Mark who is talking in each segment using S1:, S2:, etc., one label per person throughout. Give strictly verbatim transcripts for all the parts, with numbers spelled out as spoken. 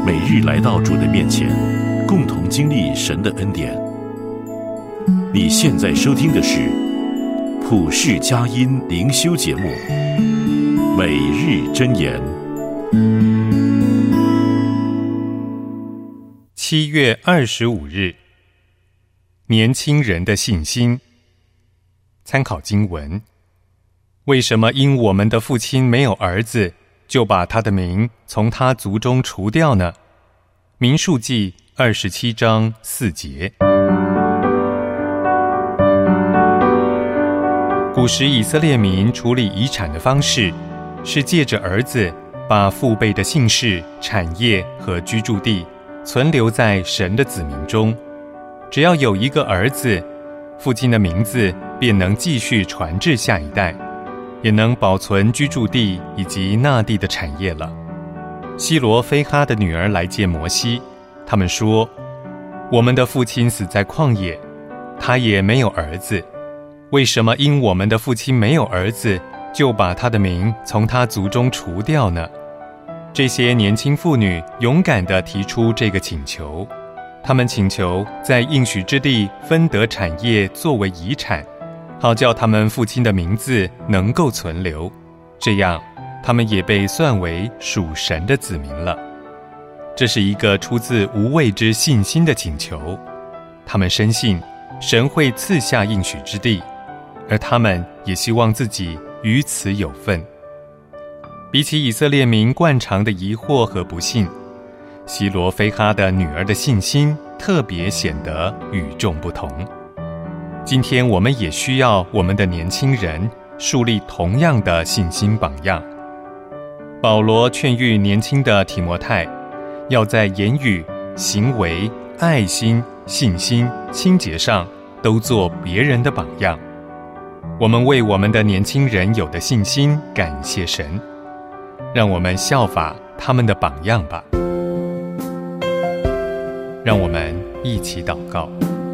S1: 每日来到主的面前，共同经历神的恩典。你现在收听的是普世佳音灵修节目《每日箴言》。
S2: 七月二十五日，年轻人的信心。参考经文：为什么因我们的父亲没有儿子，就把他的名从他族中除掉呢？民数记二十七章四节。古时以色列民处理遗产的方式，是借着儿子把父辈的姓氏、产业和居住地存留在神的子民中。只要有一个儿子，父亲的名字便能继续传至下一代，也能保存居住地以及那地的产业了。西罗非哈的女儿来见摩西，他们说：我们的父亲死在旷野，他也没有儿子，为什么因我们的父亲没有儿子，就把他的名从他族中除掉呢？这些年轻妇女勇敢地提出这个请求，他们请求在应许之地分得产业作为遗产，好叫他们父亲的名字能够存留，这样他们也被算为属神的子民了。这是一个出自无畏之信心的请求，他们深信神会赐下应许之地，而他们也希望自己与此有份。比起以色列民惯常的疑惑和不信，西罗非哈的女儿的信心特别显得与众不同。今天我们也需要我们的年轻人树立同样的信心榜样。保罗劝喻年轻的提摩太，要在言语、行为、爱心、信心、清洁上都做别人的榜样。我们为我们的年轻人有的信心感谢神，让我们效法他们的榜样吧。让我们一起祷告。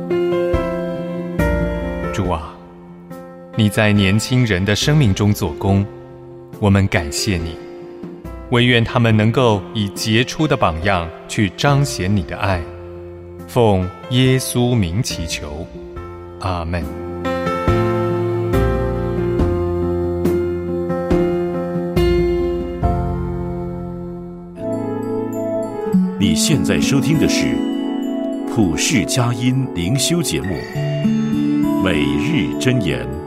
S2: 主啊，你在年轻人的生命中做工，我们感谢你，唯愿他们能够以杰出的榜样去彰显你的爱。奉耶稣名祈求，阿们。
S1: 你现在收听的是普世佳音灵修节目《每日箴言》。